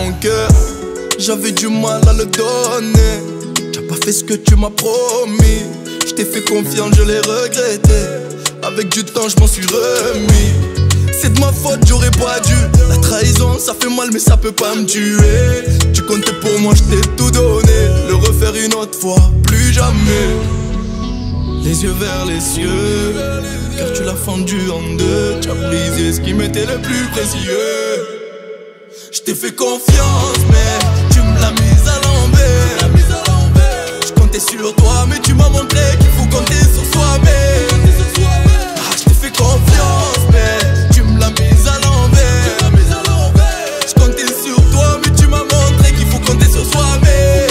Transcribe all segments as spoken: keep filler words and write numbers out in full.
mon cœur, j'avais du mal à le donner. T'as pas fait ce que tu m'as promis. Je t'ai fait confiance, je l'ai regretté. Avec du temps, je m'en suis remis. C'est de ma faute, j'aurais pas dû. La trahison, ça fait mal, mais ça peut pas me tuer. Tu comptais pour moi, je t'ai tout donné. Le refaire une autre fois, plus jamais. Les yeux vers les cieux, car tu l'as fendu en deux. Tu as brisé ce qui m'était le plus précieux. Je t'ai fait confiance, mais tu me l'as mise à l'envers. Je comptais sur toi, mais tu m'as montré qu'il faut compter sur soi-même. Ah, je t'ai fait confiance, mais tu me l'as mise à l'envers. Je comptais sur toi, mais tu m'as montré qu'il faut compter sur soi-même.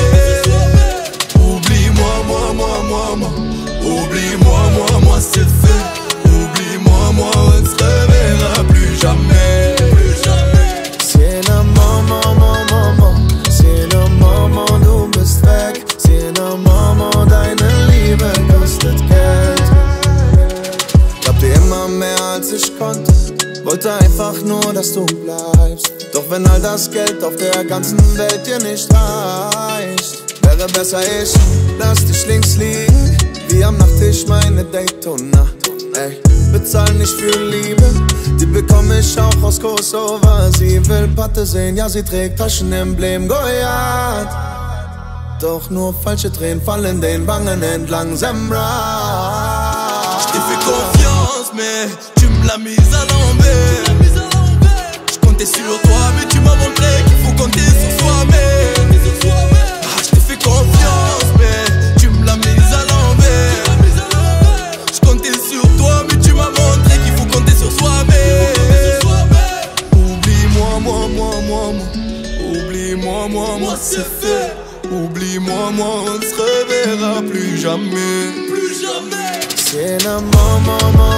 Oublie-moi, moi, moi, moi, moi. Oublie-moi, moi, moi, c'est fait. Oublie-moi, moi, on ne se reverra plus jamais. Plus jamais. C'est le moment, moment, moment. C'est le moment, du bist weg. C'est le moment, deine Liebe kostet Geld. Gab dir immer mehr als ich konnte. Wollte einfach nur, dass du bleibst. Doch wenn all das Geld auf der ganzen Welt dir nicht reicht, wäre besser ich lass dich links liegen, wie am Nachttisch meine Daytona. Ey, bezahl nicht für Liebe, die bekomme ich auch aus Kosovo. Sie will Patte sehen, ja sie trägt Taschenemblem Goliath. Doch nur falsche Tränen fallen den Wangen entlang Semra. Je t'ai fait confiance, mais tu me l'as mise à l'envers. Je comptais sur toi, mais tu m'as montré qu'il faut compter sur soi-même. Ah, je t'ai fait confiance, mais tu me l'as mise à l'envers. Je comptais sur toi, mais tu m'as montré qu'il faut compter sur soi-même. Oublie-moi, moi, moi, moi, moi. Oublie-moi, moi, moi, c'est fait. Oublie-moi, moi, on ne se reverra plus jamais. Plus jamais. C'est le moment, moment.